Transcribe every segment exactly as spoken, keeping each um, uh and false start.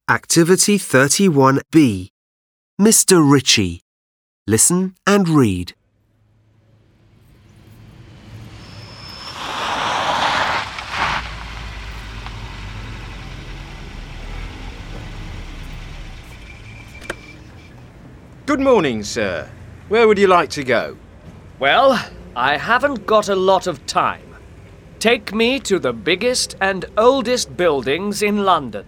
Activity thirty-one B. Mister Ritchie. Listen and read. Good morning, sir. Where would you like to go? Well, I haven't got a lot of time. Take me to the biggest and oldest buildings in London.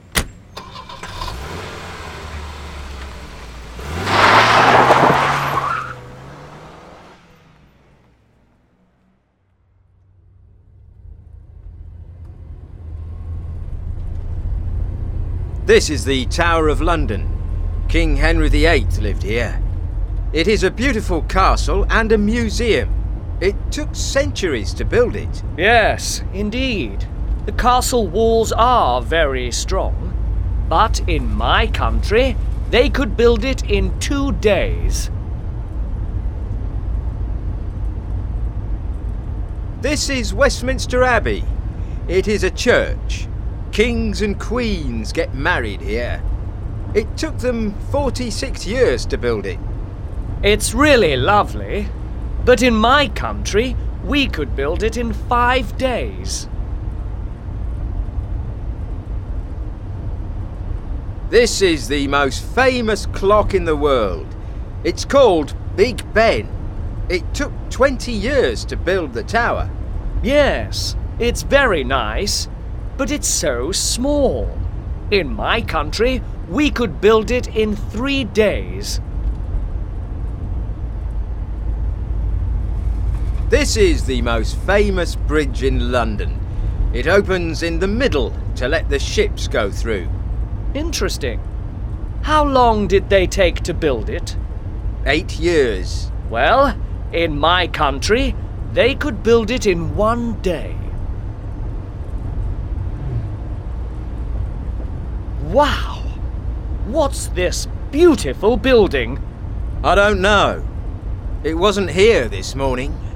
This is the Tower of London. King Henry the Eighth lived here. It is a beautiful castle and a museum. It took centuries to build it. Yes, indeed. The castle walls are very strong. But in my country, they could build it in two days. This is Westminster Abbey. It is a church. Kings and queens get married here. It took them forty-six years to build it. It's really lovely. But in my country, we could build it in five days. This is the most famous clock in the world. It's called Big Ben. It took twenty years to build the tower. Yes, it's very nice, but it's so small. In my country, we could build it in three days. This is the most famous bridge in London. It opens in the middle to let the ships go through. Interesting. How long did they take to build it? Eight years. Well, in my country, they could build it in one day. Wow! What's this beautiful building? I don't know. It wasn't here this morning.